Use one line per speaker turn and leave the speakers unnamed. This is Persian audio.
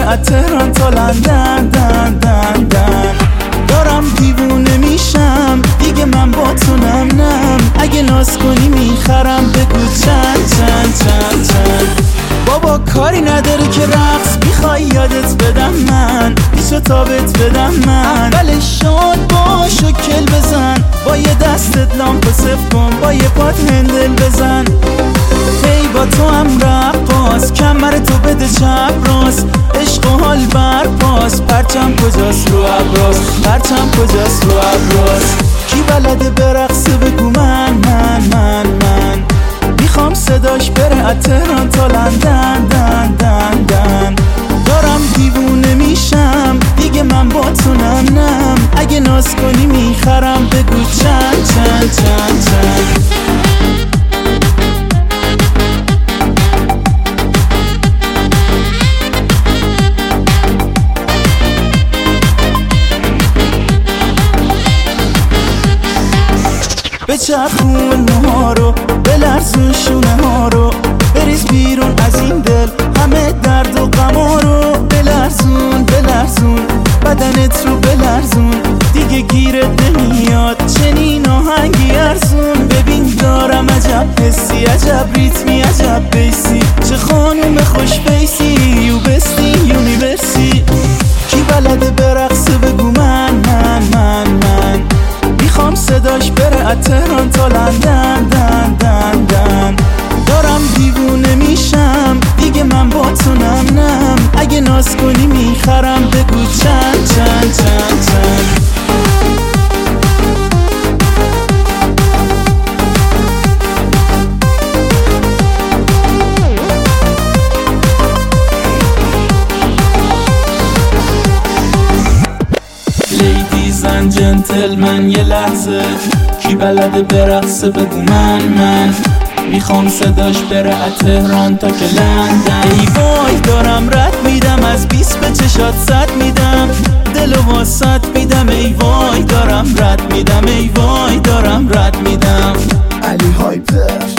از تهران تا لندن دن دن دن. دارم دیوونه میشم دیگه من با تو نم نم. اگه ناز کنی میخرم بگو چند چند چند چند. بابا کاری نداره که رقص میخوای یادت بدم من، پیشو تابت بدم من. اولش شاد باش و کل بزن، با یه دستت لامپ صف کن، با یه پات هندل بزن. هی با تو هم رقاص، کمر تو بده چپ راست، عشق و حال برپاس. پرچم کجاست رو ابراز، پرچم کجاست رو ابراز. کی بلده برقصه بگو من من من من. میخوام صداش بره از تهران تا لندن دن دن دن. دارم دیوونه میشم دیگه من با تو نم نم. اگه ناز کنی میخرم بگو چند چند چند چند. بچرخون موها رو، بلرزون شونه ها رو، بریز بیرون از این دل همه درد و غما رو. بلرزون بلرزون بدنت رو بلرزون، دیگه گیرت نمیاد چنین آهنگی ارزون. ببین دارم عجب حسی، عجب ریتمی، عجب بیسی. چه خانوم خوش بیسی، یو بستی یونیورسی. کی بلده برقصه بگو من من من من. میخوام صداش بره از تهران تا لندن دن دن دن. دارم دیوونه میشم دیگه من با تو نم نم. اگه ناز کنی میخرم بگو چند چند چند چند. لیدیز اند جنتلمن یه لحظه، کی بلده برقصه بگو من من. میخوام صداش بره از تهران تا که لندن. ای وای دارم رد میدم از 20 به چشات 100 میدم، دلو واسط میدم. ای وای دارم رد میدم، ای وای دارم رد میدم.
علی هایپر